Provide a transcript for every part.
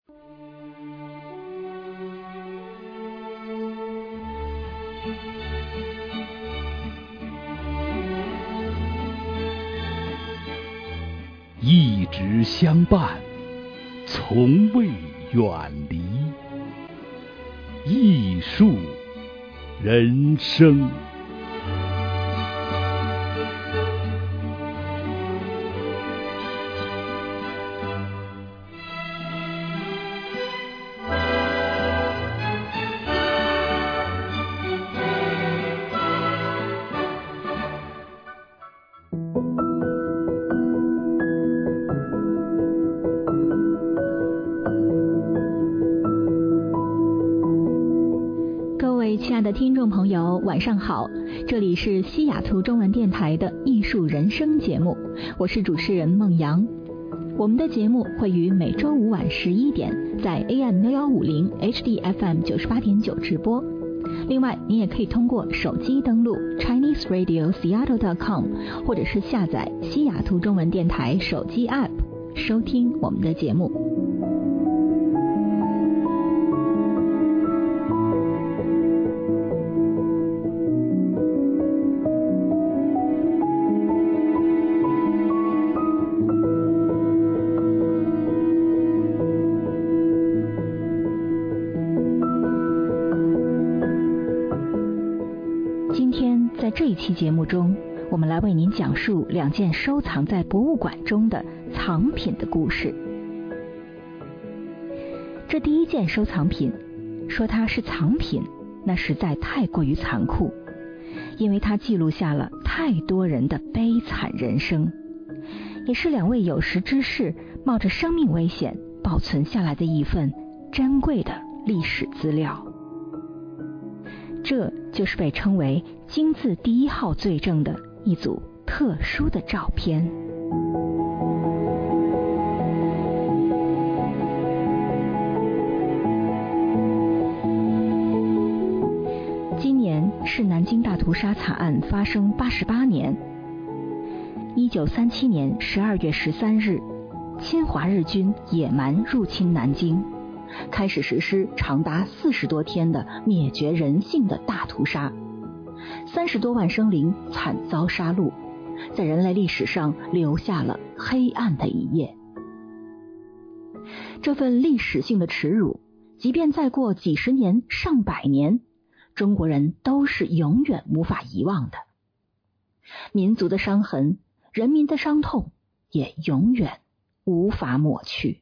一直相伴，从未远离。艺术人生。 亲爱的听众朋友，晚上好，这里是西雅图中文电台的艺术人生节目，我是主持人孟阳。我们的节目会于每周五晚11点在 AM6150 HDFM 98.9 直播。另外，您也可以通过手机登录 ChineseRadioSeattle.com 或者是下载西雅图中文电台手机 App 收听我们的节目。在这一期节目中，我们来为您讲述2件收藏在博物馆中的藏品的故事。这第一件收藏品，说它是藏品，那实在太过于残酷，因为它记录下了太多人的悲惨人生，也是2位有识之士冒着生命危险保存下来的一份珍贵的历史资料。这就是被称为金字第1号罪证的一组特殊的照片。今年是南京大屠杀惨案发生88年。1937年12月13日，侵华日军野蛮入侵南京，开始实施长达40多天的灭绝人性的大屠杀，30多万生灵惨遭杀戮，在人类历史上留下了黑暗的一页。这份历史性的耻辱，即便再过几十年、上百年，中国人都是永远无法遗忘的。民族的伤痕，人民的伤痛，也永远无法抹去。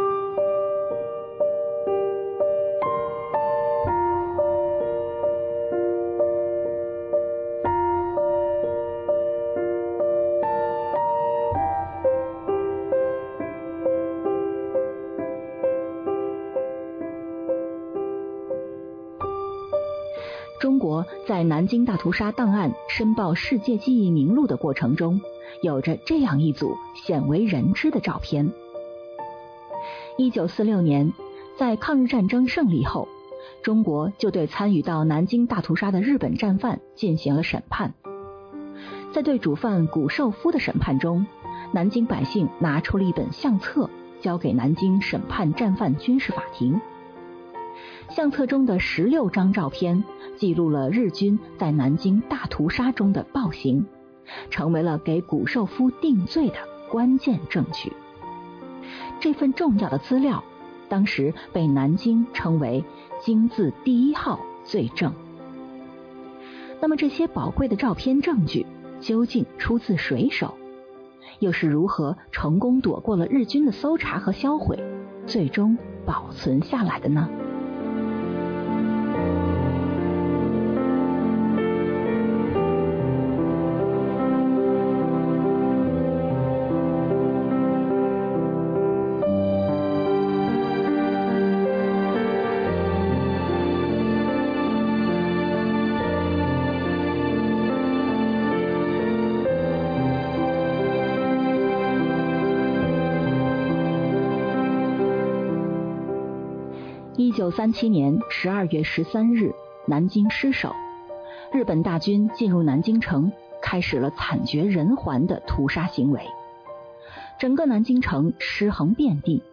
中国在南京大屠杀档案申报世界记忆名录的过程中，有着这样一组鲜为人知的照片。1946年，在抗日战争胜利后，中国就对参与到南京大屠杀的日本战犯进行了审判。在对主犯谷寿夫的审判中，南京百姓拿出了一本相册，交给南京审判战犯军事法庭。相册中的16张照片记录了日军在南京大屠杀中的暴行，成为了给谷寿夫定罪的关键证据。这份重要的资料当时被南京称为金字第1号罪证。那么这些宝贵的照片证据究竟出自谁手？又是如何成功躲过了日军的搜查和销毁，最终保存下来的呢？1937年12月13日，南京失守，日本大军进入南京城，开始了惨绝人寰的屠杀行为。整个南京城尸横遍地，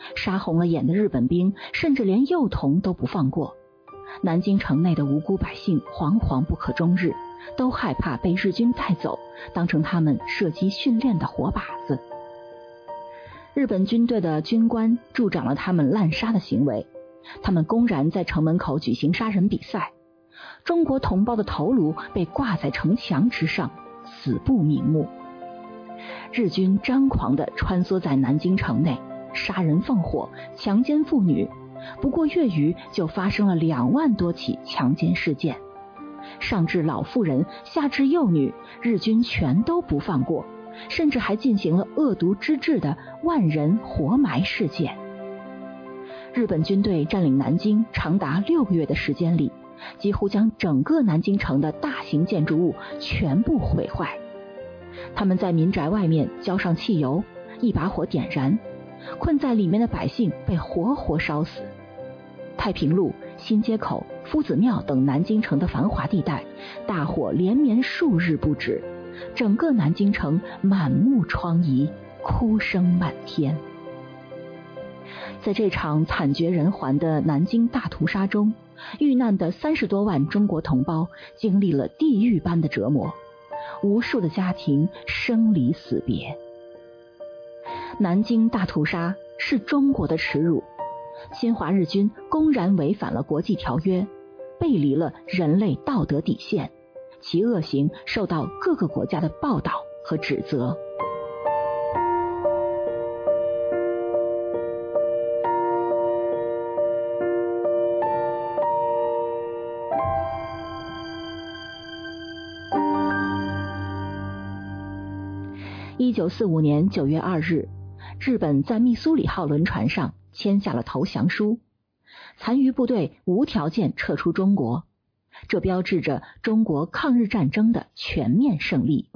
杀红了眼的日本兵甚至连幼童都不放过，南京城内的无辜百姓惶惶不可终日，都害怕被日军带走，当成他们射击训练的活靶子。日本军队的军官助长了他们滥杀的行为，他们公然在城门口举行杀人比赛，中国同胞的头颅被挂在城墙之上，死不瞑目。日军张狂地穿梭在南京城内，杀人放火，强奸妇女，不过月余就发生了2万多起强奸事件，上至老妇人，下至幼女，日军全都不放过，甚至还进行了恶毒之至的万人活埋事件。日本军队占领南京长达6个月的时间里，几乎将整个南京城的大型建筑物全部毁坏。他们在民宅外面浇上汽油，一把火点燃，困在里面的百姓被活活烧死。太平路、新街口、夫子庙等南京城的繁华地带，大火连绵数日不止，整个南京城满目疮痍，哭声满天。在这场惨绝人寰的南京大屠杀中，遇难的30多万中国同胞经历了地狱般的折磨，无数的家庭生离死别。南京大屠杀是中国的耻辱，侵华日军公然违反了国际条约，背离了人类道德底线，其恶行受到各个国家的报道和指责。1945年9月2日，日本在密苏里号轮船上签下了投降书，残余部队无条件撤出中国，这标志着中国抗日战争的全面胜利。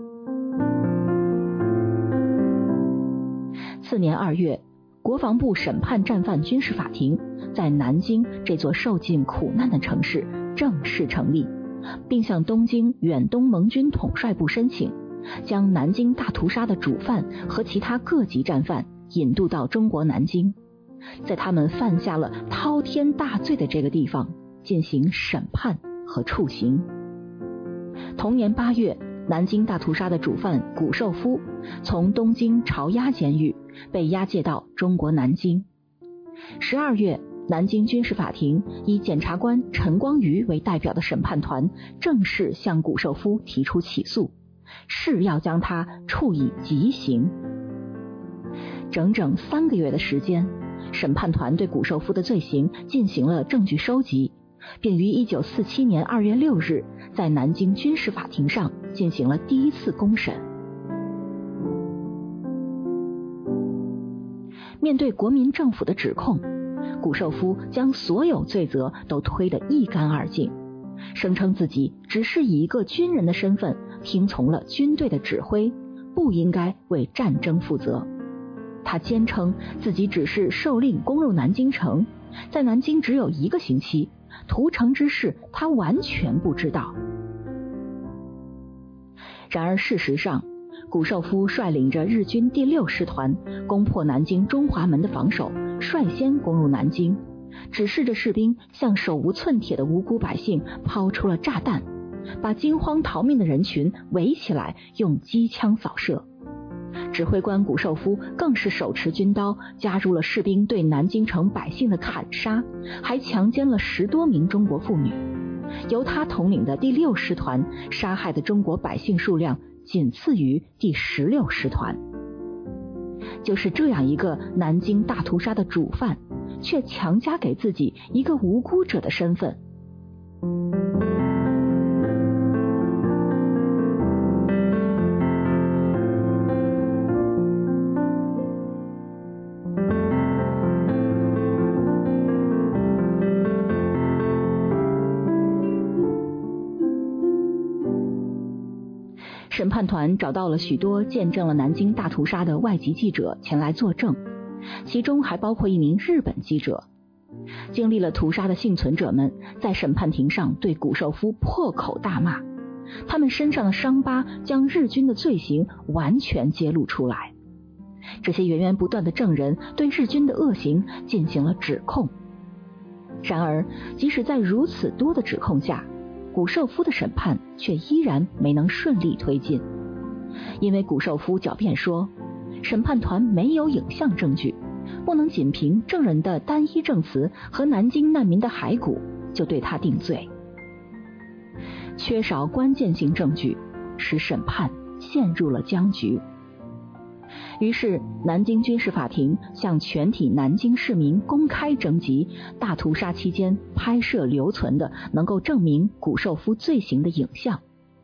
次年2月，国防部审判战犯军事法庭在南京这座受尽苦难的城市正式成立，并向东京远东盟军统帅部申请，将南京大屠杀的主犯和其他各级战犯引渡到中国南京，在他们犯下了滔天大罪的这个地方进行审判和处刑。同年8月，南京大屠杀的主犯谷寿夫从东京朝押监狱被押解到中国南京。12月，南京军事法庭以检察官陈光瑜为代表的审判团正式向谷寿夫提出起诉，是要将他处以极刑。整整3个月的时间，审判团对谷寿夫的罪行进行了证据收集，并于1947年2月6日在南京军事法庭上进行了第一次公审。面对国民政府的指控，谷寿夫将所有罪责都推得一干二净，声称自己只是以一个军人的身份听从了军队的指挥，不应该为战争负责。他坚称自己只是受令攻入南京城，在南京只有1个星期，屠城之事他完全不知道。然而事实上，谷寿夫率领着日军第6师团攻破南京中华门的防守，率先攻入南京，指示着士兵向手无寸铁的无辜百姓抛出了炸弹，把惊慌逃命的人群围起来，用机枪扫射。指挥官谷寿夫更是手持军刀，加入了士兵对南京城百姓的砍杀，还强奸了10多名中国妇女。由他统领的第6师团杀害的中国百姓数量仅次于第16师团。就是这样一个南京大屠杀的主犯，却强加给自己一个无辜者的身份。审判团找到了许多见证了南京大屠杀的外籍记者前来作证，其中还包括一名日本记者。经历了屠杀的幸存者们在审判庭上对谷寿夫破口大骂，他们身上的伤疤将日军的罪行完全揭露出来。 这些源源不断的证人对日军的恶行进行了指控。然而，即使在如此多的指控下，谷寿夫的审判却依然没能顺利推进。因为谷寿夫狡辩说，审判团没有影像证据，不能仅凭证人的单一证词和南京难民的骸骨就对他定罪。缺少关键性证据，使审判陷入了僵局。于是，南京军事法庭向全体南京市民公开征集大屠杀期间拍摄留存的能够证明谷寿夫罪行的影像。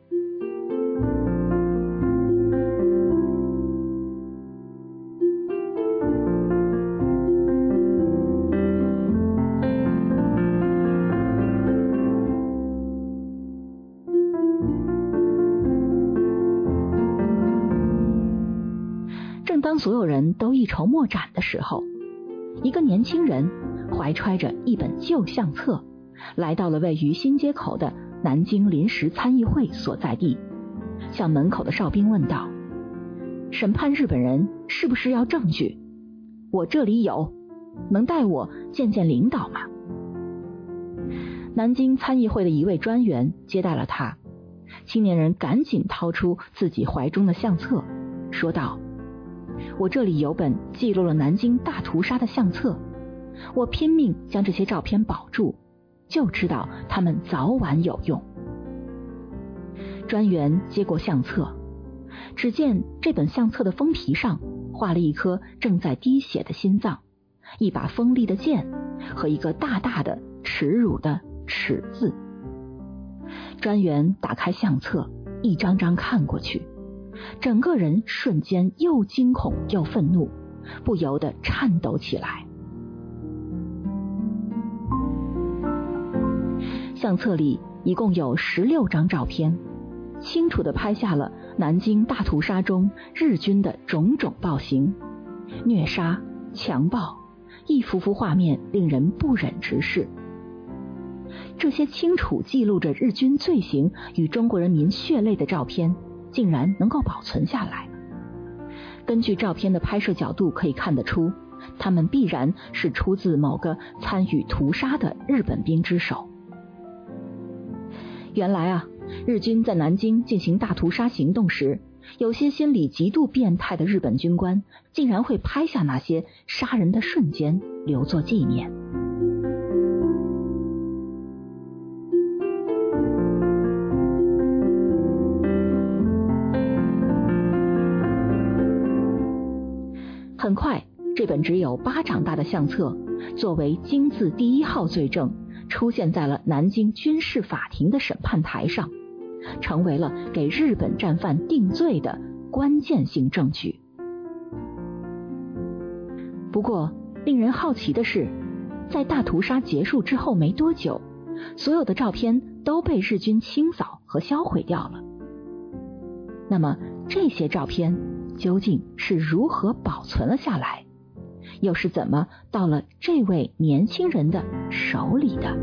当所有人都一筹莫展的时候，一个年轻人怀揣着一本旧相册，来到了位于新街口的南京临时参议会所在地，向门口的哨兵问道：审判日本人是不是要证据？我这里有，能带我见见领导吗？南京参议会的一位专员接待了他，青年人赶紧掏出自己怀中的相册，说道：我这里有本记录了南京大屠杀的相册，我拼命将这些照片保住，就知道他们早晚有用。专员接过相册，只见这本相册的封皮上画了一颗正在滴血的心脏，一把锋利的剑和一个大大的耻辱的耻字。专员打开相册，一张张看过去，整个人瞬间又惊恐又愤怒，不由得颤抖起来。相册里一共有16张照片，清楚地拍下了南京大屠杀中日军的种种暴行，虐杀、强暴，一幅幅画面令人不忍直视。这些清楚记录着日军罪行与中国人民血泪的照片竟然能够保存下来。根据照片的拍摄角度可以看得出，他们必然是出自某个参与屠杀的日本兵之手。原来啊，日军在南京进行大屠杀行动时，有些心理极度变态的日本军官竟然会拍下那些杀人的瞬间，留作纪念。很快，这本只有巴掌大的相册作为金字第一号罪证，出现在了南京军事法庭的审判台上，成为了给日本战犯定罪的关键性证据。不过，令人好奇的是，在大屠杀结束之后没多久，所有的照片都被日军清扫和销毁掉了。那么，这些照片究竟是如何保存了下来，又是怎么到了这位年轻人的手里的？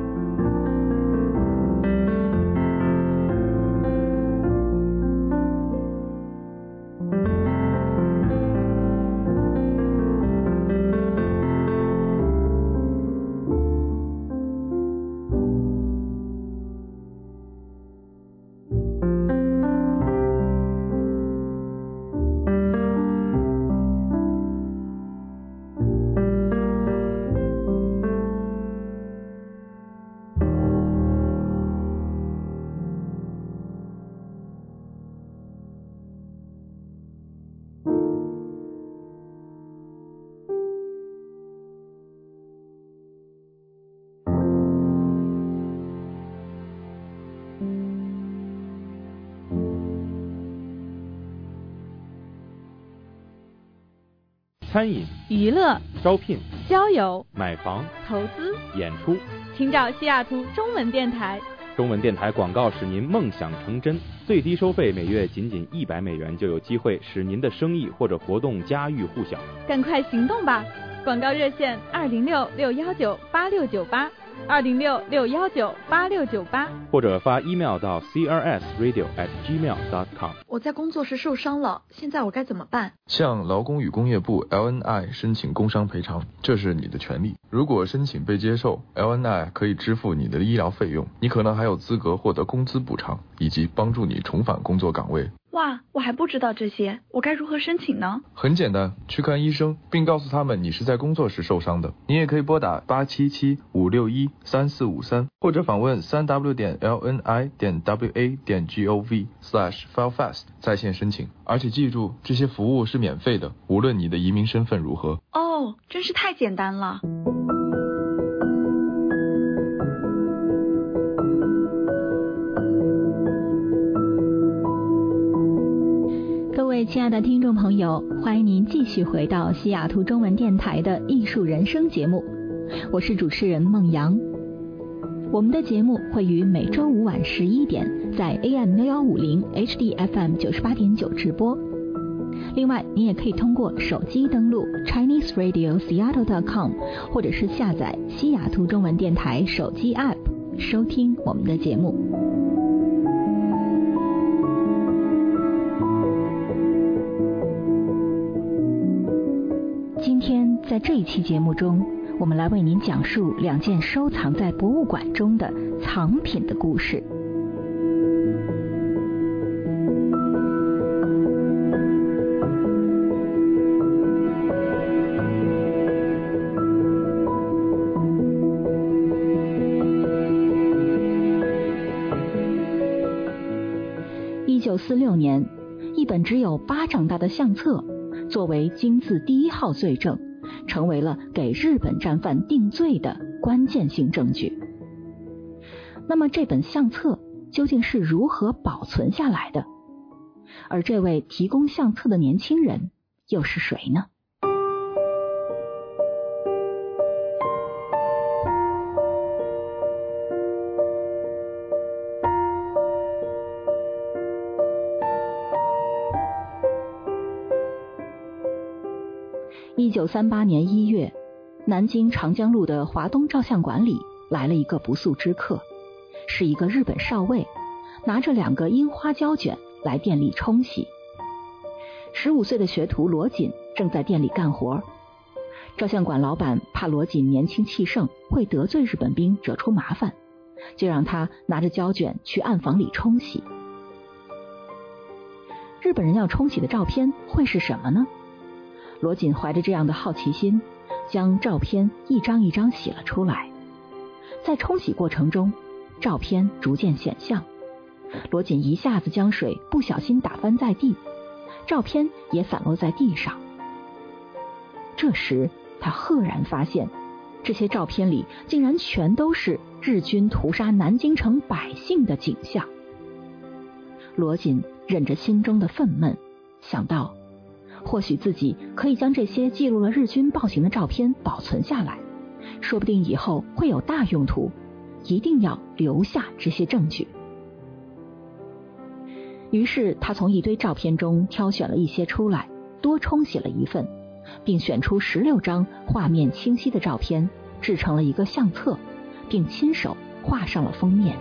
餐饮、 娱乐、 招聘、 交友、 买房、 投资、 演出， 请找西雅图中文电台。 中文电台广告使您梦想成真，最低收费每月仅100美元，就有机会使您的生意或者活动家喻户晓。 赶快行动吧！广告热线206-619-8698 206-619-8698， 或者发 email 到 crsradio@gmail.com。 我在工作时受伤了，现在我该怎么办？ 向劳工与工业部 LNI 申请工伤赔偿，这是你的权利。如果申请被接受， LNI 可以支付你的医疗费用，你可能还有资格获得工资补偿，以及帮助你重返工作岗位。 哇，我还不知道这些，我该如何申请呢？ 很简单，去看医生，并告诉他们你是在工作时受伤的。你也可以拨打877-561-3453，或者访问3w.lni.wa.gov/filefast 在线申请。而且记住，这些服务是免费的，无论你的移民身份如何。 哦，真是太简单了。 各位亲爱的听众朋友，欢迎您继续回到西雅图中文电台的艺术人生节目，我是主持人孟阳。我们的节目会于每周五晚11点在 AM6150 HDFM 98.9直播。另外，您也可以通过手机登录 ChineseRadioSeattle.com 或者是下载西雅图中文电台手机 App 收听我们的节目。今天在这一期节目中，我们来为您讲述两件收藏在博物馆中的藏品的故事。1946年，一本只有巴掌大的相册作为金字第1号罪证，成为了给日本战犯定罪的关键性证据。那么这本相册究竟是如何保存下来的？而这位提供相册的年轻人又是谁呢？1938年1月，南京长江路的华东照相馆里来了一个不速之客，是一个日本少尉，拿着2个樱花胶卷来店里冲洗。15岁的学徒罗锦正在店里干活，照相馆老板怕罗锦年轻气盛会得罪日本兵惹出麻烦，就让他拿着胶卷去暗房里冲洗。日本人要冲洗的照片会是什么呢？罗锦怀着这样的好奇心，将照片一张一张洗了出来。在冲洗过程中，照片逐渐显像，罗锦一下子将水不小心打翻在地，照片也散落在地上。这时他赫然发现，这些照片里竟然全都是日军屠杀南京城百姓的景象。罗锦忍着心中的愤懑，想到或许自己可以将这些记录了日军暴行的照片保存下来，说不定以后会有大用途，一定要留下这些证据。于是他从一堆照片中挑选了一些出来，多冲洗了一份，并选出16张画面清晰的照片，制成了一个相册，并亲手画上了封面。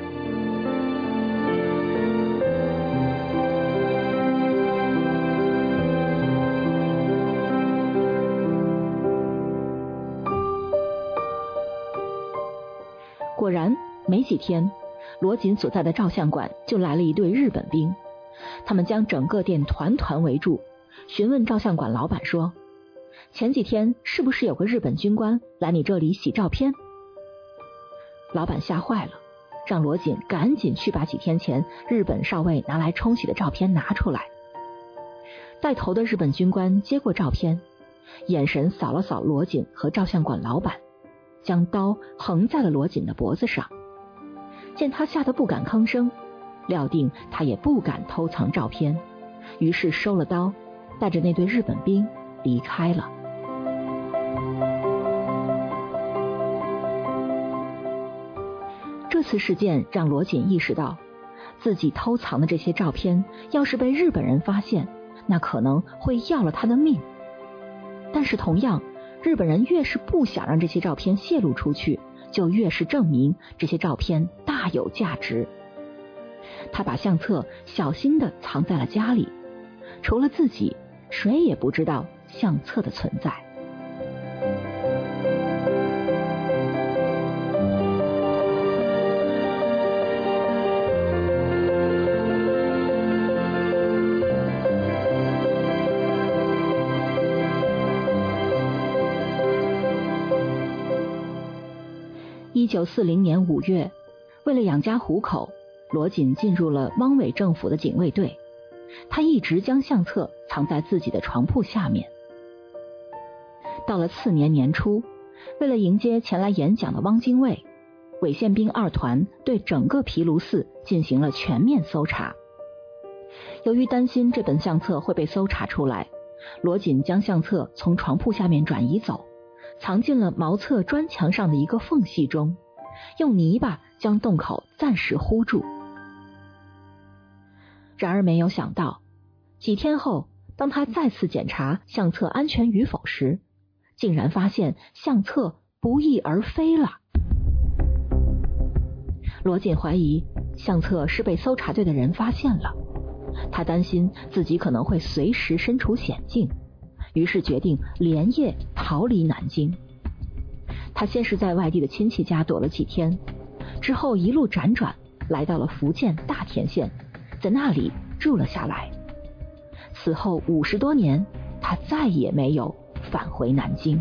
果然，没几天，罗锦所在的照相馆就来了一队日本兵，他们将整个店团团围住，询问照相馆老板说：“前几天是不是有个日本军官来你这里洗照片？”老板吓坏了，让罗锦赶紧去把几天前日本少尉拿来冲洗的照片拿出来。带头的日本军官接过照片，眼神扫了扫罗锦和照相馆老板，将刀横在了罗锦的脖子上。见他吓得不敢吭声，料定他也不敢偷藏照片，于是收了刀，带着那队日本兵离开了。这次事件让罗锦意识到，自己偷藏的这些照片要是被日本人发现，那可能会要了他的命。但是同样，日本人越是不想让这些照片泄露出去， 就越是证明这些照片大有价值。他把相册小心地藏在了家里，除了自己，谁也不知道相册的存在。1940年5月，为了养家糊口，罗锦进入了汪伪政府的警卫队。他一直将相册藏在自己的床铺下面。到了次年年初，为了迎接前来演讲的汪精卫，伪宪兵2团对整个毗卢寺进行了全面搜查。由于担心这本相册会被搜查出来，罗锦将相册从床铺下面转移走，藏进了茅厕砖墙上的一个缝隙中，用泥巴将洞口暂时糊住。然而没有想到，几天后，当他再次检查相册安全与否时，竟然发现相册不翼而飞了。罗锦怀疑相册是被搜查队的人发现了，他担心自己可能会随时身处险境，于是决定连夜逃离南京。他先是在外地的亲戚家躲了几天，之后一路辗转来到了福建大田县，在那里住了下来。此后50多年，他再也没有返回南京。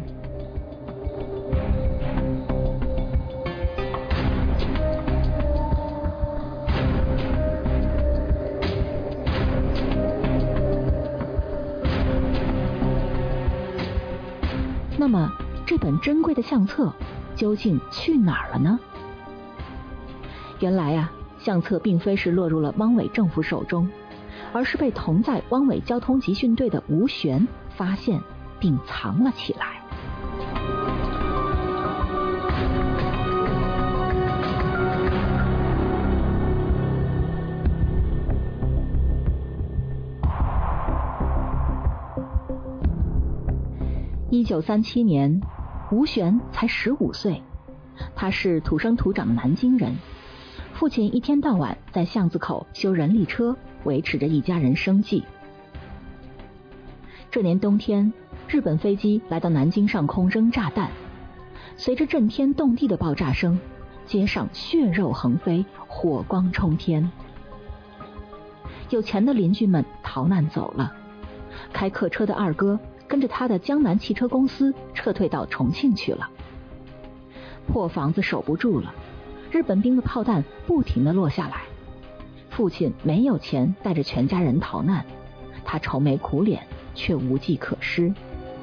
那么这本珍贵的相册究竟去哪儿了呢？原来啊，相册并非是落入了汪伪政府手中，而是被同在汪伪交通集训队的吴玄发现并藏了起来。1937年，吴玄才15岁，他是土生土长的南京人，父亲一天到晚在巷子口修人力车，维持着一家人生计。这年冬天，日本飞机来到南京上空扔炸弹，随着震天动地的爆炸声，街上血肉横飞，火光冲天。有钱的邻居们逃难走了，开客车的二哥跟着他的江南汽车公司撤退到重庆去了。破房子守不住了，日本兵的炮弹不停地落下来。父亲没有钱带着全家人逃难，他愁眉苦脸，却无计可施。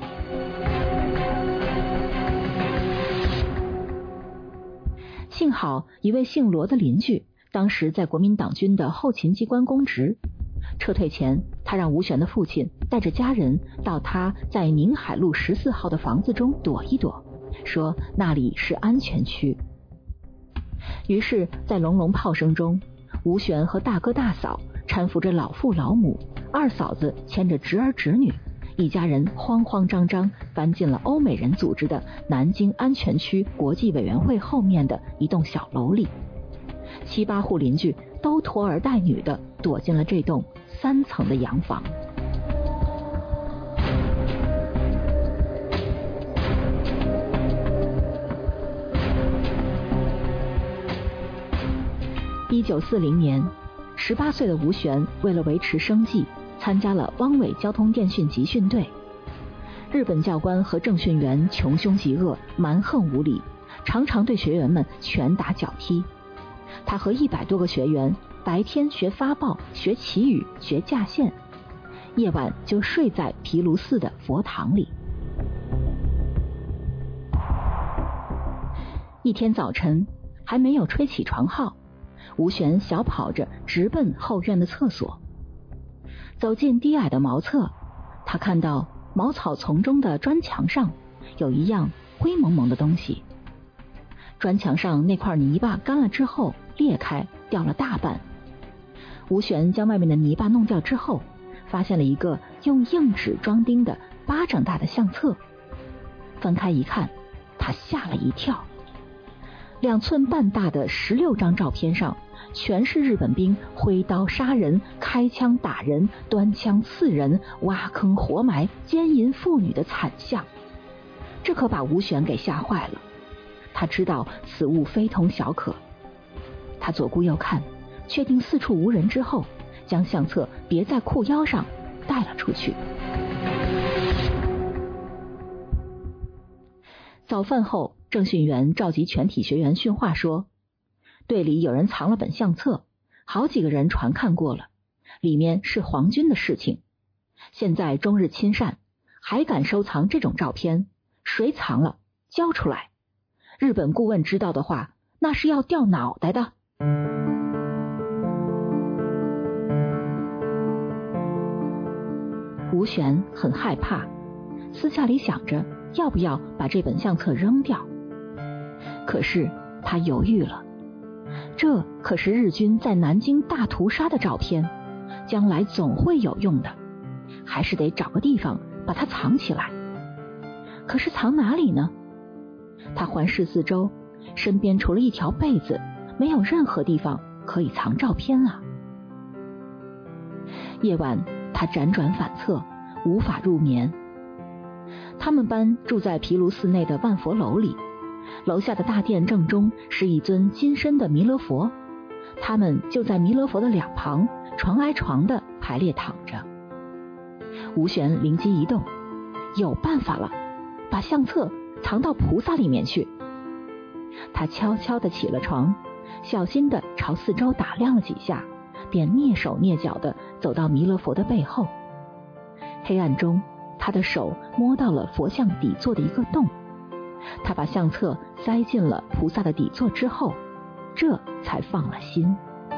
幸好一位姓罗的邻居当时在国民党军的后勤机关公职，撤退前他让吴玄的父亲带着家人到他在宁海路14号的房子中躲一躲，说那里是安全区。于是在隆隆炮声中，吴玄和大哥大嫂搀扶着老父老母，二嫂子牵着侄儿侄女，一家人慌慌张张搬进了欧美人组织的南京安全区国际委员会后面的一栋小楼里。7、8户邻居都拖儿带女的躲进了这栋3层的洋房。1940年，18岁的吴玄为了维持生计，参加了汪伪交通电讯集训队。日本教官和政训员穷凶极恶，蛮横无理，常常对学员们拳打脚踢。他和100多个学员白天学发报、学祈语、学架线，夜晚就睡在毗卢寺的佛堂里。一天早晨，还没有吹起床号，吴玄小跑着直奔后院的厕所。走进低矮的茅厕，他看到茅草丛中的砖墙上有一样灰蒙蒙的东西。砖墙上那块泥巴干了之后裂开，掉了大半。吴玄将外面的泥巴弄掉之后，发现了一个用硬纸装订的巴掌大的相册。翻开一看，他吓了一跳。 2寸半大的16张照片上，全是日本兵挥刀杀人、开枪打人、端枪刺人、挖坑活埋、奸淫妇女的惨象。这可把吴玄给吓坏了，他知道此物非同小可。他左顾右看，确定四处无人之后，将相册别在裤腰上带了出去。早饭后，政训员召集全体学员训话说，队里有人藏了本相册，好几个人传看过了，里面是皇军的事情。现在中日亲善，还敢收藏这种照片，谁藏了交出来，日本顾问知道的话，那是要掉脑袋的。吴玄很害怕，私下里想着要不要把这本相册扔掉。可是他犹豫了，这可是日军在南京大屠杀的照片，将来总会有用的，还是得找个地方把它藏起来。可是藏哪里呢？他环视四周，身边除了一条被子，没有任何地方可以藏照片啊。夜晚他辗转反侧，无法入眠。他们班住在毗卢寺内的万佛楼里，楼下的大殿正中是一尊金身的弥勒佛，他们就在弥勒佛的两旁，床挨床的排列躺着。吴玄灵机一动，有办法了，把相册藏到菩萨里面去。他悄悄地起了床，小心地朝四周打量了几下，便蹑手蹑脚地走到弥勒佛的背后。黑暗中，他的手摸到了佛像底座的一个洞，他把相册塞进了菩萨的底座之后，这才放了心。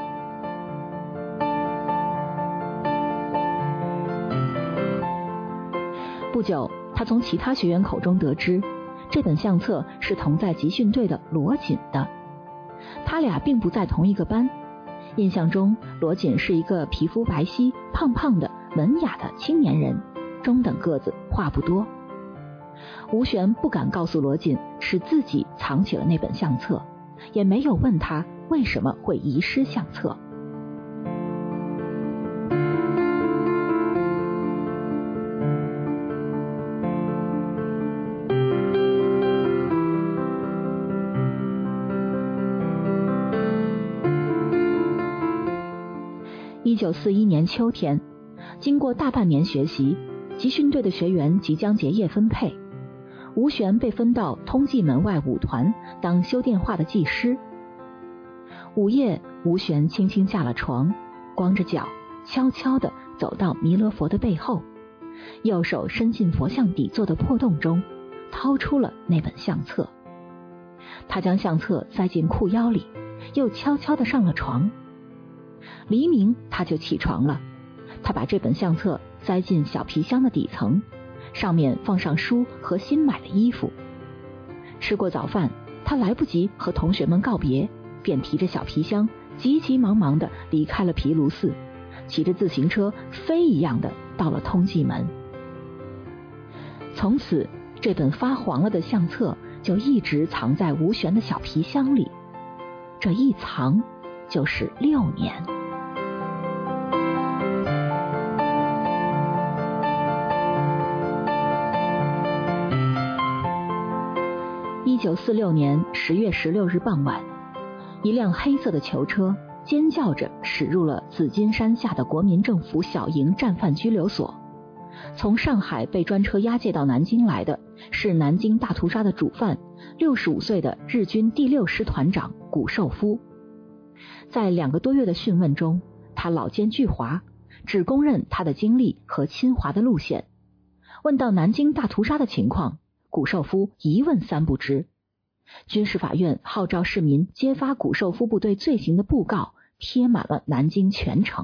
不久，他从其他学员口中得知，这本相册是同在集训队的罗锦的。他俩并不在同一个班，印象中罗锦是一个皮肤白皙、胖胖的、文雅的青年人，中等个子，话不多。吴玄不敢告诉罗锦是自己藏起了那本相册，也没有问他为什么会遗失相册。1941年秋天，经过大半年学习，集训队的学员即将结业分配。吴玄被分到通济门外舞团当修电话的技师。午夜，吴玄轻轻下了床，光着脚，悄悄地走到弥勒佛的背后，右手伸进佛像底座的破洞中，掏出了那本相册。他将相册塞进裤腰里，又悄悄地上了床。黎明他就起床了，他把这本相册塞进小皮箱的底层，上面放上书和新买的衣服。吃过早饭，他来不及和同学们告别，便提着小皮箱急急忙忙地离开了毗卢寺，骑着自行车飞一样的到了通济门。从此，这本发黄了的相册就一直藏在吴玄的小皮箱里，这一藏就是6年。1946年10月16日傍晚，一辆黑色的囚车尖叫着驶入了紫金山下的国民政府小营战犯拘留所。从上海被专车押解到南京来的是南京大屠杀的主犯，65岁的日军第6师团长谷寿夫。在2个多月的讯问中，他老奸巨猾，只公认他的经历和侵华的路线。问到南京大屠杀的情况，谷寿夫一问三不知。军事法院号召市民揭发谷寿夫部队罪行的布告贴满了南京全城。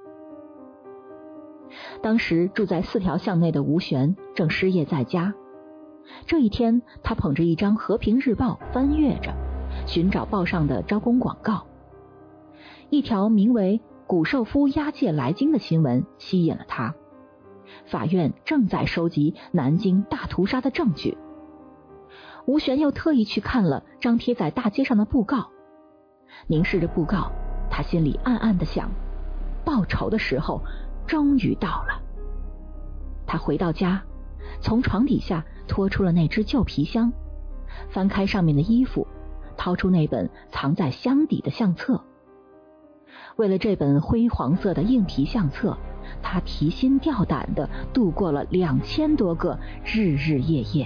当时住在4条巷内的吴玄正失业在家。这一天，他捧着一张《和平日报》翻阅着，寻找报上的招工广告。一条名为谷寿夫押解来京的新闻吸引了他。法院正在收集南京大屠杀的证据。 吴璇又特意去看了张贴在大街上的布告，凝视着布告，他心里暗暗地想，报仇的时候终于到了。他回到家，从床底下拖出了那只旧皮箱，翻开上面的衣服，掏出那本藏在箱底的相册。为了这本灰黄色的硬皮相册，他提心吊胆地度过了2000多个日日夜夜。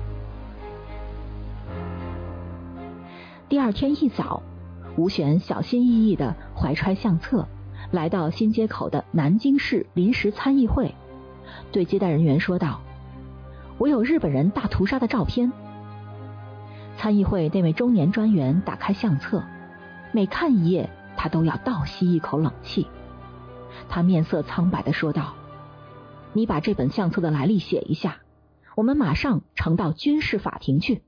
第二天一早，吴璇小心翼翼地怀揣相册，来到新街口的南京市临时参议会，对接待人员说道：“我有日本人大屠杀的照片。”参议会那位中年专员打开相册，每看一页，他都要倒吸一口冷气。他面色苍白地说道：“你把这本相册的来历写一下，我们马上呈到军事法庭去。”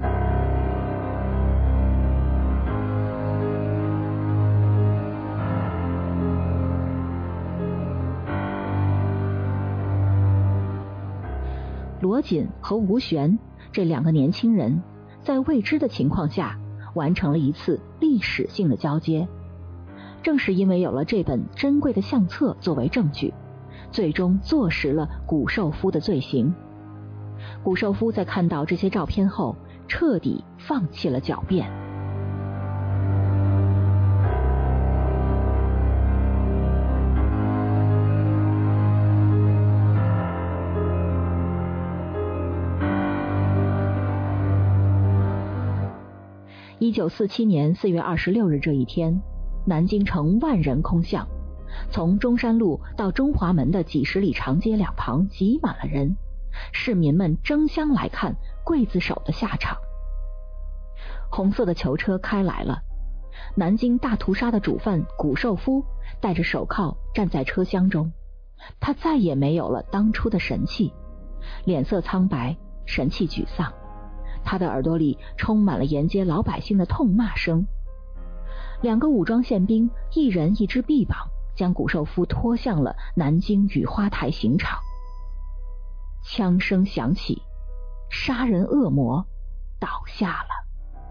罗锦和吴璇这2个年轻人在未知的情况下完成了一次历史性的交接。正是因为有了这本珍贵的相册作为证据，最终坐实了谷寿夫的罪行。谷寿夫在看到这些照片后，彻底放弃了狡辩。1947年4月26日这一天，南京城万人空巷，从中山路到中华门的几十里长街两旁挤满了人，市民们争相来看刽子手的下场。红色的囚车开来了，南京大屠杀的主犯谷寿夫戴着手铐站在车厢中，他再也没有了当初的神气，脸色苍白，神气沮丧，他的耳朵里充满了沿街老百姓的痛骂声。2个武装宪兵一人一支臂膀，将谷寿夫拖向了南京雨花台刑场。枪声响起，杀人恶魔倒下了。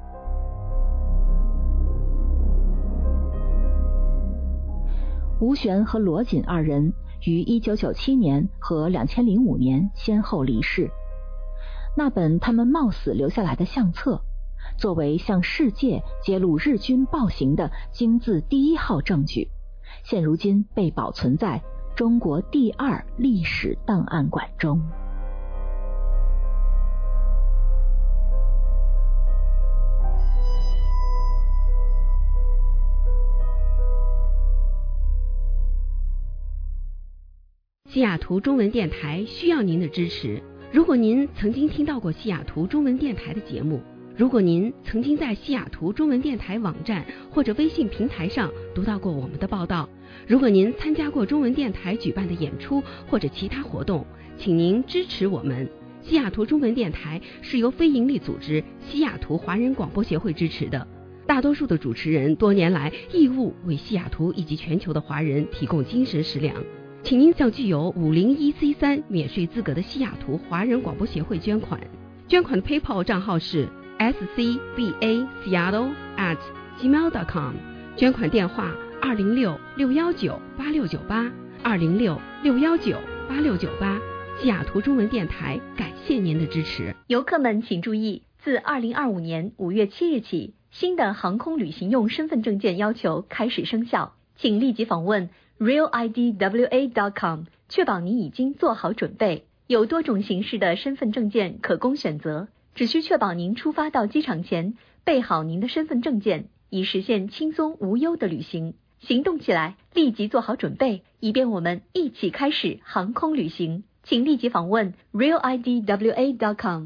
吴璇和罗锦2人于1997年和2005年先后离世。那本他们冒死留下来的相册，作为向世界揭露日军暴行的京字第1号证据，现如今被保存在中国第2历史档案馆中。 西雅图中文电台需要您的支持。如果您曾经听到过西雅图中文电台的节目，如果您曾经在西雅图中文电台网站或者微信平台上读到过我们的报道，如果您参加过中文电台举办的演出或者其他活动，请您支持我们。西雅图中文电台是由非营利组织西雅图华人广播协会支持的，大多数的主持人多年来义务为西雅图以及全球的华人提供精神食粮。请您向具有501C3免税资格的西雅图华人广播协会捐款，捐款的 PayPal 账号是 scbaseattle@gmail.com， 捐款电话206-619-8698 206-619-8698。西雅图中文电台感谢您的支持。 游客们请注意，自2025年5月7日起，新的航空旅行用身份证件要求开始生效，请立即访问realidwa.com， 确保您已经做好准备。有多种形式的身份证件可供选择，只需确保您出发到机场前备好您的身份证件，以实现轻松无忧的旅行。行动起来，立即做好准备，以便我们一起开始航空旅行。请立即访问 realidwa.com。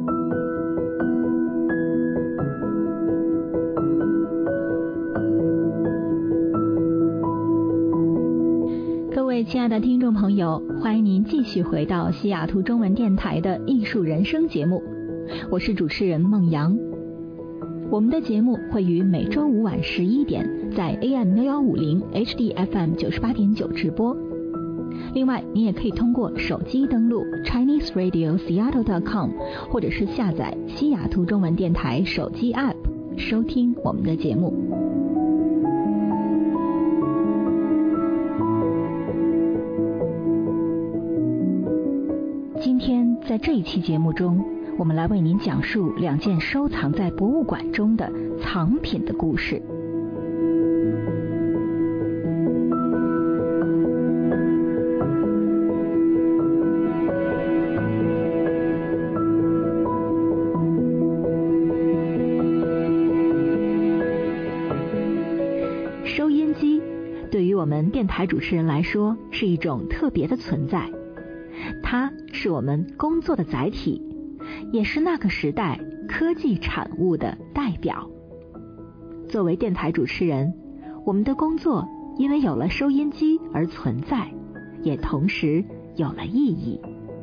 各位亲爱的听众朋友，欢迎您继续回到西雅图中文电台的艺术人生节目，我是主持人孟阳。我们的节目会于每周5晚11点在 AM 1150 HDFM 98.9直播。 另外，你也可以通过手机登录 ChineseRadioSeattle.com， 或者是下载西雅图中文电台手机 App 收听我们的节目。今天在这一期节目中，我们来为您讲述2件收藏在博物馆中的藏品的故事。收音机对于我们电台主持人来说是一种特别的存在，它是我们工作的载体，也是那个时代科技产物的代表。作为电台主持人，我们的工作因为有了收音机而存在，也同时有了意义。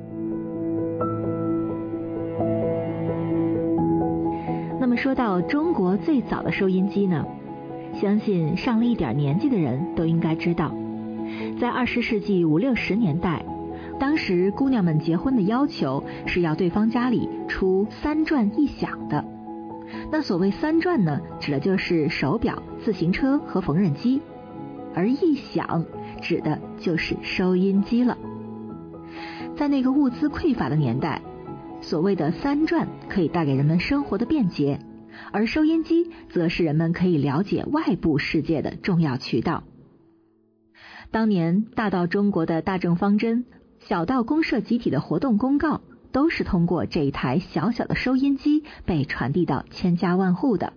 那么说到中国最早的收音机呢，相信上了一点年纪的人都应该知道，在20世纪50、60年代，当时姑娘们结婚的要求是要对方家里出3转1响的。那所谓3转呢，指的就是手表、自行车和缝纫机，而1响指的就是收音机了。在那个物资匮乏的年代，所谓的3转可以带给人们生活的便捷，而收音机则是人们可以了解外部世界的重要渠道。当年大到中国的大政方针，小到公社集体的活动公告，都是通过这一台小小的收音机被传递到千家万户的。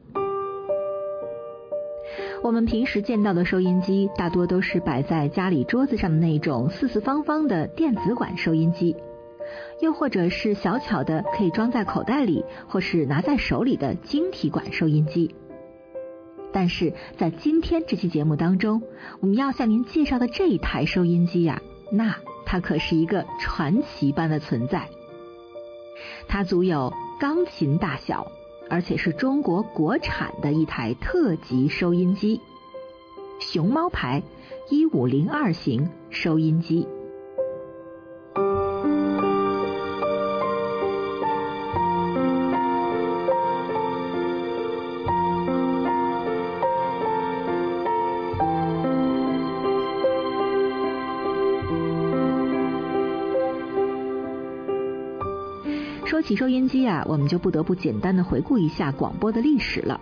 我们平时见到的收音机大多都是摆在家里桌子上的那种四四方方的电子管收音机，又或者是小巧的可以装在口袋里或是拿在手里的晶体管收音机。但是在今天这期节目当中，我们要向您介绍的这一台收音机呀，那它可是一个传奇般的存在。它足有钢琴大小，而且是中国国产的一台特级收音机，熊猫牌1502型收音机。说起收音机啊，我们就不得不简单的回顾一下广播的历史了。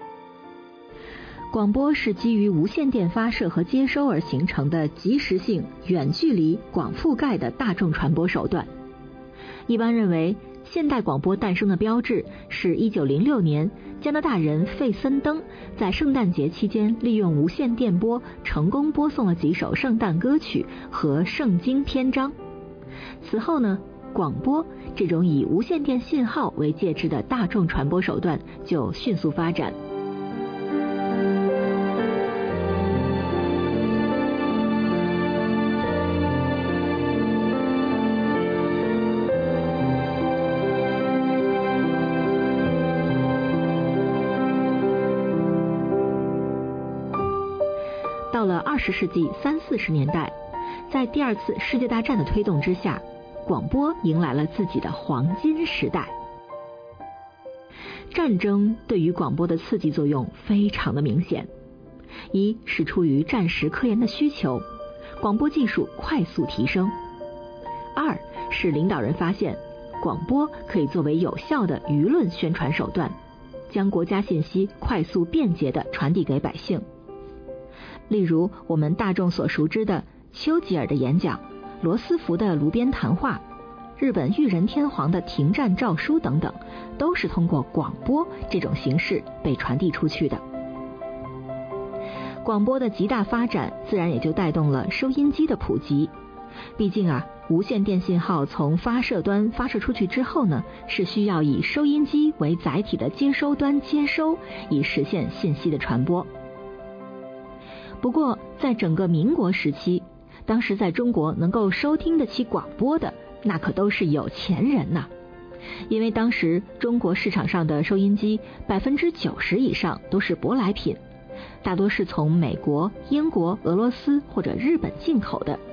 广播是基于无线电发射和接收而形成的即时性、远距离、广覆盖的大众传播手段。一般认为，现代广播诞生的标志是1906年加拿大人费森登在圣诞节期间利用无线电波成功播送了几首圣诞歌曲和圣经篇章。此后呢，广播这种以无线电信号为介质的大众传播手段就迅速发展。到了20世纪30、40年代，在第2次世界大战的推动之下，广播迎来了自己的黄金时代。战争对于广播的刺激作用非常的明显，一是出于战时科研的需求，广播技术快速提升；二是领导人发现广播可以作为有效的舆论宣传手段，将国家信息快速便捷地传递给百姓。例如我们大众所熟知的丘吉尔的演讲、罗斯福的炉边谈话、日本裕仁天皇的停战诏书等等，都是通过广播这种形式被传递出去的。广播的极大发展，自然也就带动了收音机的普及。毕竟啊，无线电信号从发射端发射出去之后呢，是需要以收音机为载体的接收端接收，以实现信息的传播。不过在整个民国时期，当时在中国能够收听得起广播的，那可都是有钱人呐。因为当时中国市场上的收音机90%以上都是舶来品，大多是从美国、英国、俄罗斯或者日本进口的。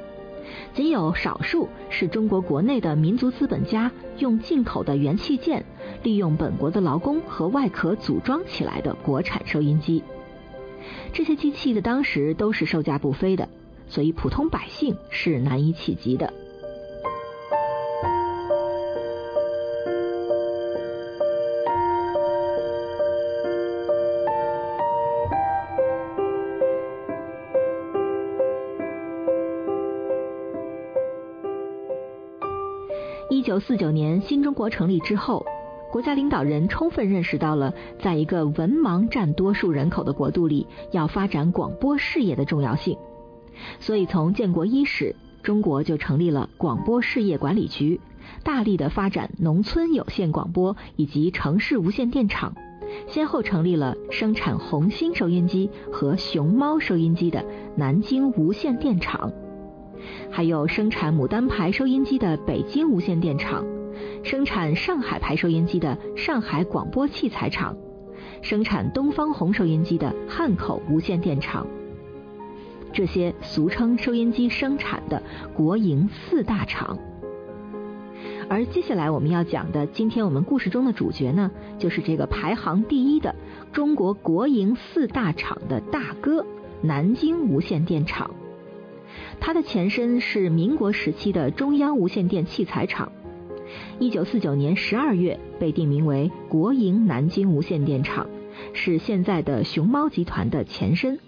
仅有少数是中国国内的民族资本家用进口的元器件，利用本国的劳工和外壳组装起来的国产收音机。这些机器的当时都是售价不菲的，所以普通百姓是难以企及的。1949年新中国成立之后，国家领导人充分认识到了在一个文盲占多数人口的国度里，要发展广播事业的重要性。所以从建国伊始，中国就成立了广播事业管理局，大力的发展农村有线广播以及城市无线电厂，先后成立了生产红星收音机和熊猫收音机的南京无线电厂，还有生产牡丹牌收音机的北京无线电厂，生产上海牌收音机的上海广播器材厂，生产东方红收音机的汉口无线电厂。这些俗称收音机生产的国营4大厂。而接下来我们要讲的，今天我们故事中的主角呢，就是这个排行第一的中国国营4大厂的大哥南京无线电厂。它的前身是民国时期的中央无线电器材厂，1949年12月被定名为国营南京无线电厂，是现在的熊猫集团的前身。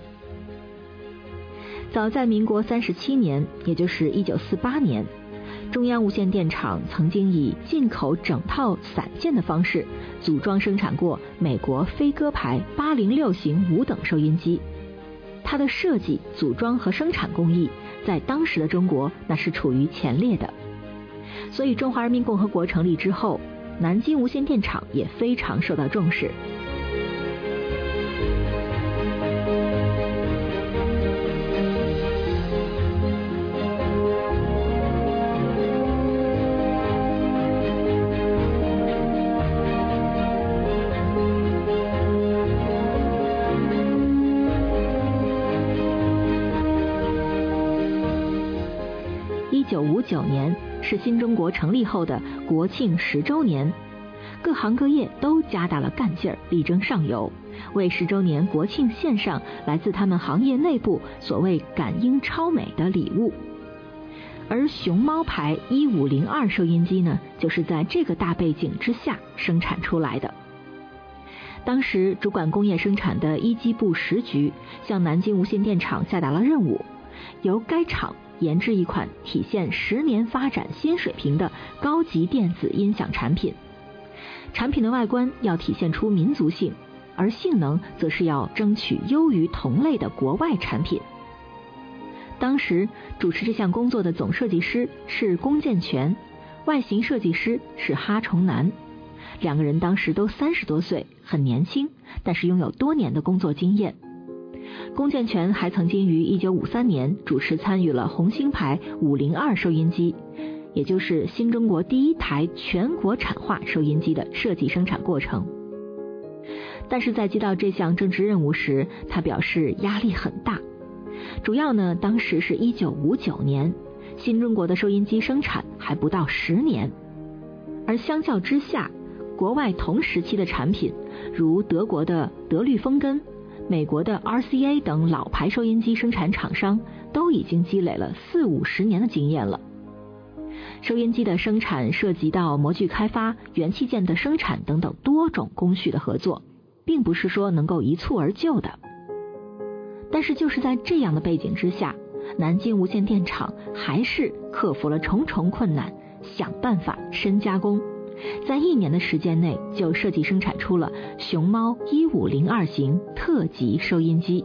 早在民国37年，也就是1948年，中央无线电厂曾经以进口整套散件的方式组装生产过美国飞鸽牌806型5等收音机。它的设计、组装和生产工艺在当时的中国那是处于前列的。所以中华人民共和国成立之后，南京无线电厂也非常受到重视。1959年是新中国成立后的国庆10周年，各行各业都加大了干劲儿，力争上游，为10周年国庆献上来自他们行业内部所谓感应超美的礼物。而熊猫牌1502收音机呢，就是在这个大背景之下生产出来的。当时主管工业生产的一机部10局向南京无线电厂下达了任务，由该厂研制一款体现10年发展新水平的高级电子音响产品。产品的外观要体现出民族性，而性能则是要争取优于同类的国外产品。当时主持这项工作的总设计师是龚建全，外形设计师是哈崇南。2个人当时都30多岁，很年轻，但是拥有多年的工作经验。龚建全还曾经于1953年主持参与了红星牌502收音机，也就是新中国第一台全国产化收音机的设计生产过程。但是在接到这项政治任务时，他表示压力很大。主要呢，当时是1959年，新中国的收音机生产还不到10年，而相较之下，国外同时期的产品，如德国的德律风根、美国的 RCA 等老牌收音机生产厂商都已经积累了40-50年的经验了。收音机的生产涉及到模具开发、元器件的生产等等多种工序的合作，并不是说能够一蹴而就的。但是就是在这样的背景之下，南京无线电厂还是克服了重重困难，想办法深加工，在1年的时间内就设计生产出了熊猫1502型特级收音机。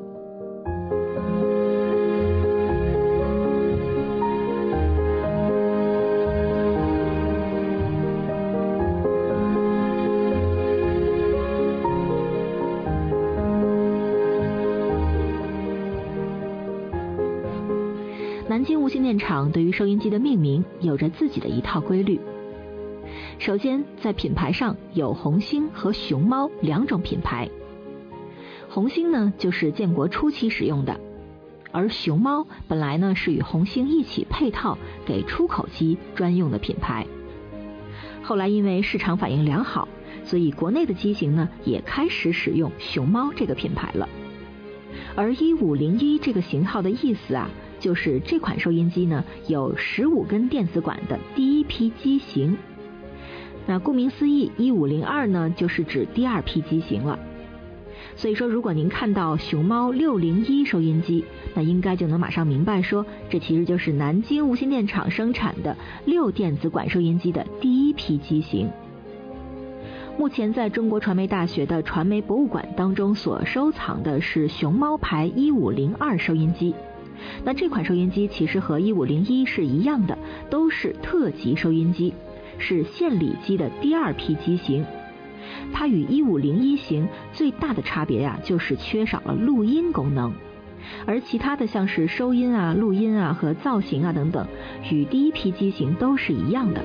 南京无线电厂对于收音机的命名有着自己的一套规律。首先，在品牌上有红星和熊猫2种品牌。红星呢，就是建国初期使用的， 而熊猫本来呢是与红星一起配套给出口机专用的品牌。后来因为市场反应良好，所以国内的机型呢也开始使用熊猫这个品牌了。而1501这个型号的意思啊，就是这款收音机呢有15根电子管的第一批机型。那顾名思义，1502呢就是指第二批机型了。所以说如果您看到熊猫601收音机，那应该就能马上明白说，这其实就是南京无线电厂生产的6电子管收音机的第一批机型。目前在中国传媒大学的传媒博物馆当中所收藏的是熊猫牌1502收音机。那这款收音机其实和1501是一样的，都是特级收音机，是线理机的第二批机型。它与1501型最大的差别呀，就是缺少了录音功能，而其他的像是收音啊、录音啊和造型啊等等，与第一批机型都是一样的。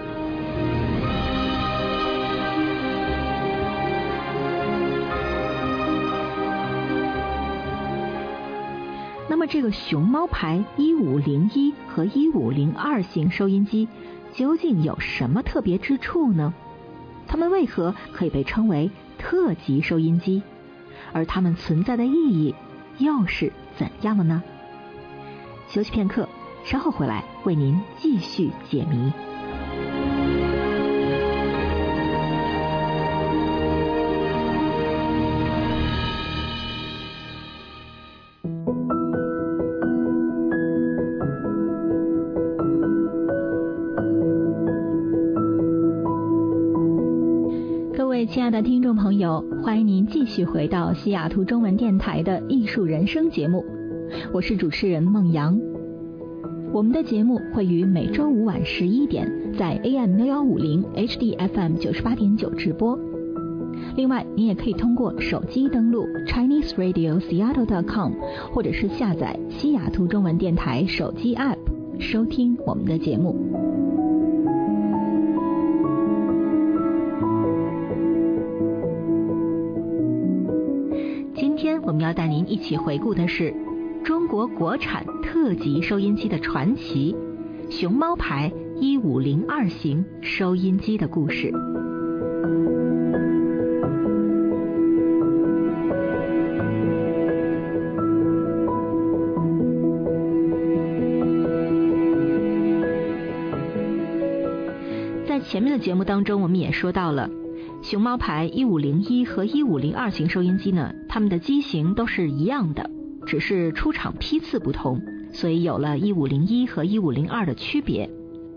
那么这个熊猫牌1501和1502型收音机究竟有什么特别之处呢？它们为何可以被称为特级收音机？而它们存在的意义又是怎样的呢？休息片刻，稍后回来为您继续解谜。亲爱的听众朋友，欢迎您继续回到西雅图中文电台的艺术人生节目，我是主持人孟阳。我们的节目会于每周五晚11点在 AM6150 HDFM 98.9 直播。另外，您也可以通过手机登录 ChineseRadioSeattle.com 或者是下载西雅图中文电台手机 App 收听我们的节目。今天我们要带您一起回顾的是中国国产特级收音机的传奇——熊猫牌1502型收音机的故事。在前面的节目当中，我们也说到了熊猫牌1501和1502型收音机呢，它们的机型都是一样的，只是出厂批次不同，所以有了1501和1502的区别。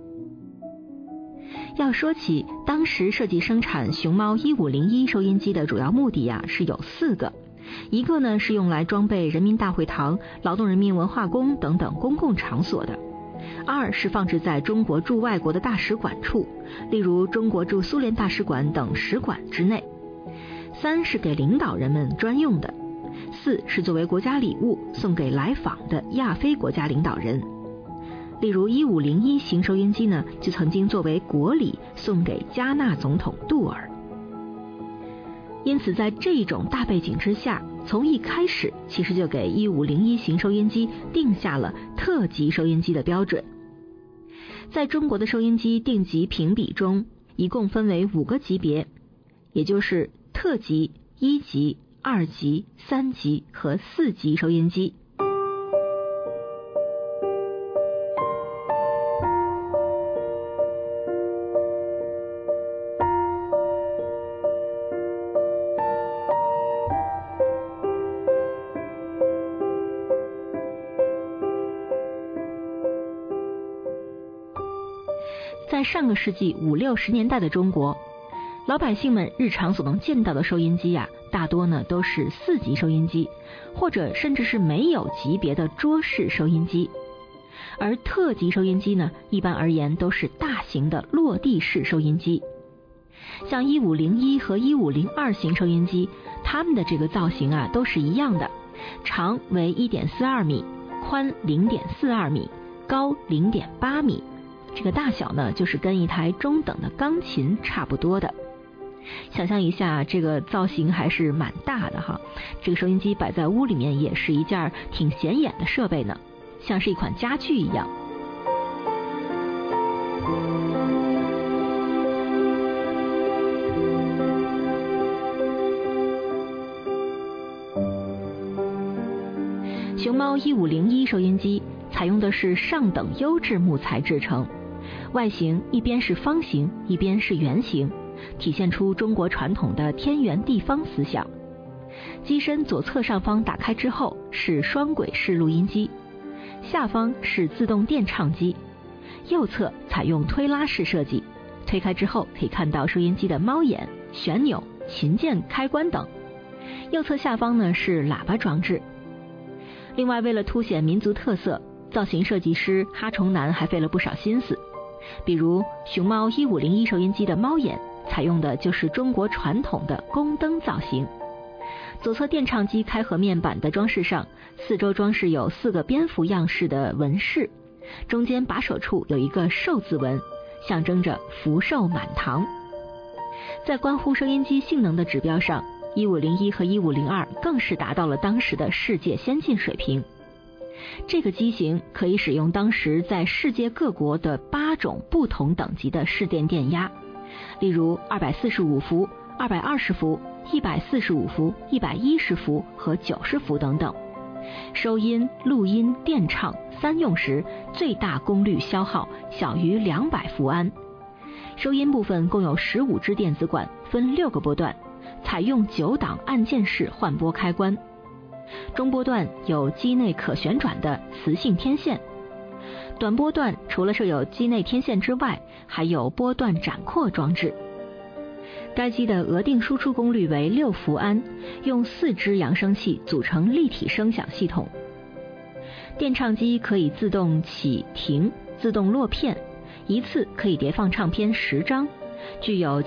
要说起当时设计生产熊猫1501收音机的主要目的呀，是有4个。一个呢是用来装备人民大会堂、劳动人民文化宫等等公共场所的。2是放置在中国驻外国的大使馆处，例如中国驻苏联大使馆等使馆之内。3是给领导人们专用的。4是作为国家礼物送给来访的亚非国家领导人。例如1501型收音机呢，就曾经作为国礼送给加纳总统杜尔。因此在这种大背景之下，从一开始其实就给1501型收音机定下了特级收音机的标准。在中国的收音机定级评比中，一共分为5个级别，也就是特级、1级、2级、3级和4级收音机。在上个世纪50、60年代的中国，老百姓们日常所能见到的收音机呀，大多呢都是4级收音机，或者甚至是没有级别的桌式收音机。而特级收音机呢，一般而言都是大型的落地式收音机。像1501和1502型收音机，它们的这个造型啊都是一样的，长为 1.42 米，宽 0.42 米，高 0.8 米。这个大小呢，就是跟一台中等的钢琴差不多的。 想象一下，这个造型还是蛮大的哈。这个收音机摆在屋里面也是一件挺显眼的设备呢，像是一款家具一样。熊猫1501收音机采用的是上等优质木材制成，外形一边是方形，一边是圆形，体现出中国传统的天圆地方思想。机身左侧上方打开之后是双轨式录音机，下方是自动电唱机，右侧采用推拉式设计，推开之后可以看到收音机的猫眼、旋钮、琴键、开关等。右侧下方呢是喇叭装置。另外，为了凸显民族特色，造型设计师哈崇南还费了不少心思。比如熊猫1501收音机的猫眼采用的就是中国传统的宫灯造型。左侧电唱机开合面板的装饰上，四周装饰有4个蝙蝠样式的纹饰，中间把手处有一个寿字纹，象征着福寿满堂。在关乎收音机性能的指标上，1501和1502更是达到了当时的世界先进水平。这个机型可以使用当时在世界各国的8种不同等级的市电电压，例如245伏、220伏、145伏、110伏和90伏等等。收音、录音、电唱3用时，最大功率消耗小于200伏安。收音部分共有15支电子管，分6个波段，采用9档按键式换拨开关。中波段有机内可旋转的磁性天线，短波段除了设有机内天线之外，还有波段展扩装置。该机的额定输出功率为6伏安，用4支扬声器组成立体声响系统。电唱机可以自动起停、自动落片，一次可以叠放唱片10张，具有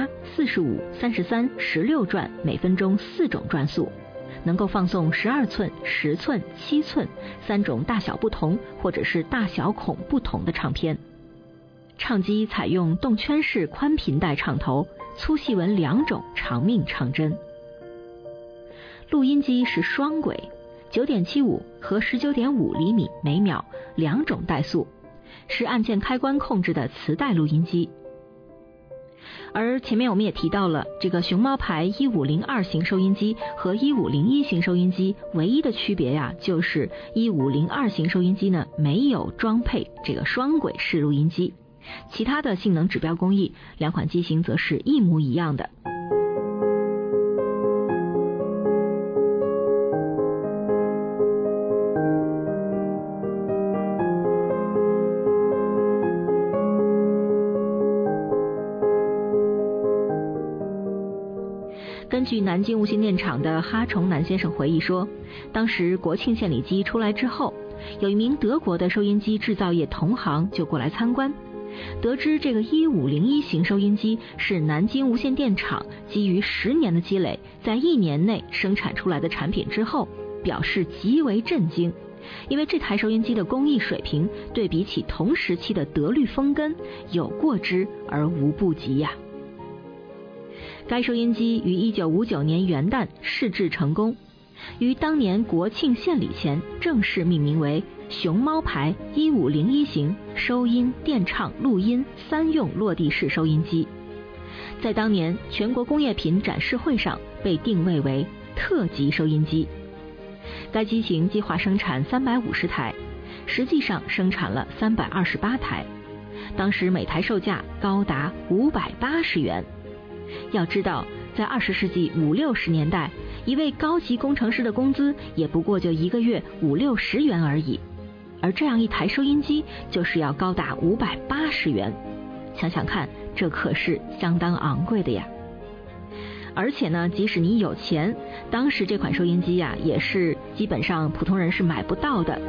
78、45、33、16转，每分钟4种转速，能够放送12寸、10寸、7寸3种大小不同或者是大小孔不同的唱片。唱机采用动圈式宽频带唱头，粗细纹2种长命唱针。录音机是双轨， 9.75 和 19.5 厘米每秒2种带速，是按键开关控制的磁带录音机。而前面我们也提到了，这个熊猫牌1502型收音机和1501型收音机唯一的区别呀，就是1502型收音机呢没有装配这个双轨式录音机，其他的性能指标工艺2款机型则是一模一样的。根据南京无线电厂的哈崇南先生回忆说，当时国庆献礼机出来之后，有一名德国的收音机制造业同行就过来参观，得知这个1501型收音机是南京无线电厂基于10年的积累，在1年内生产出来的产品之后，表示极为震惊，因为这台收音机的工艺水平对比起同时期的德律风根有过之而无不及呀。该收音机于1959年元旦试制成功，于当年国庆献礼前正式命名为熊猫牌1501型收音、电唱、录音3用落地式收音机，在当年全国工业品展示会上被定位为特级收音机。该机型计划生产350台，实际上生产了328台，当时每台售价高达580元。要知道，在20世纪50、60年代，一位高级工程师的工资也不过就1个月50、60元而已，而这样一台收音机就是要高达580元，想想看，这可是相当昂贵的呀。而且呢，即使你有钱，当时这款收音机呀，也是基本上普通人是买不到的。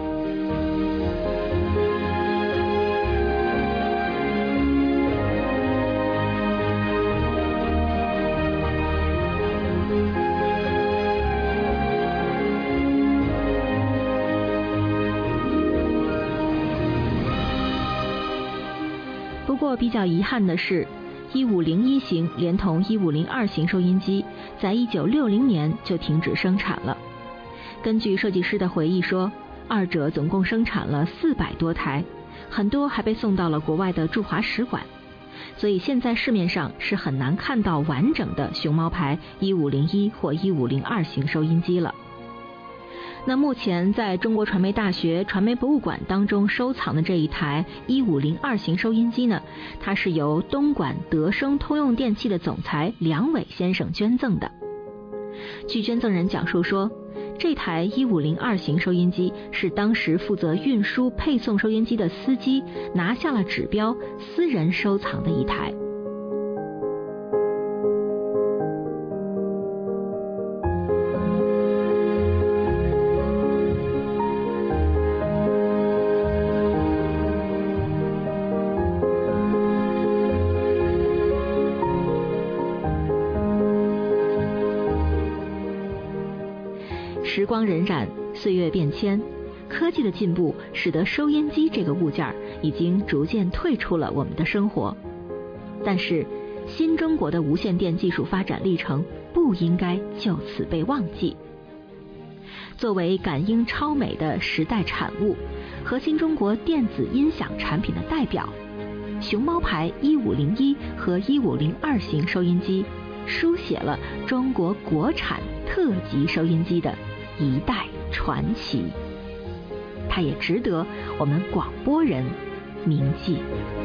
不过比较遗憾的是 1501型连同1502型收音机在1960年就停止生产了。根据设计师的回忆说，二者总共生产了400多台，很多还被送到了国外的驻华使馆，所以现在市面上是很难看到完整的熊猫牌1501或1502型收音机了。那目前在中国传媒大学传媒博物馆当中收藏的这一台1502型收音机呢，它是由东莞德生通用电器的总裁梁伟先生捐赠的。据捐赠人讲述说，这台1502型收音机是当时负责运输配送收音机的司机拿下了指标，私人收藏的一台。时光荏苒，岁月变迁，科技的进步使得收音机这个物件已经逐渐退出了我们的生活。但是，新中国的无线电技术发展历程不应该就此被忘记。作为感应超美的时代产物和新中国电子音响产品的代表，熊猫牌1501和1502型收音机书写了中国国产特级收音机的一代传奇，它也值得我们广播人铭记。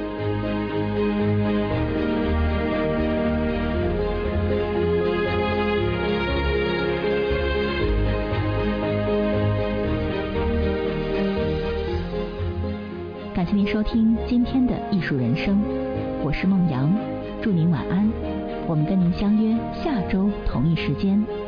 感谢您收听今天的艺术人生，我是孟阳，祝您晚安，我们跟您相约下周同一时间。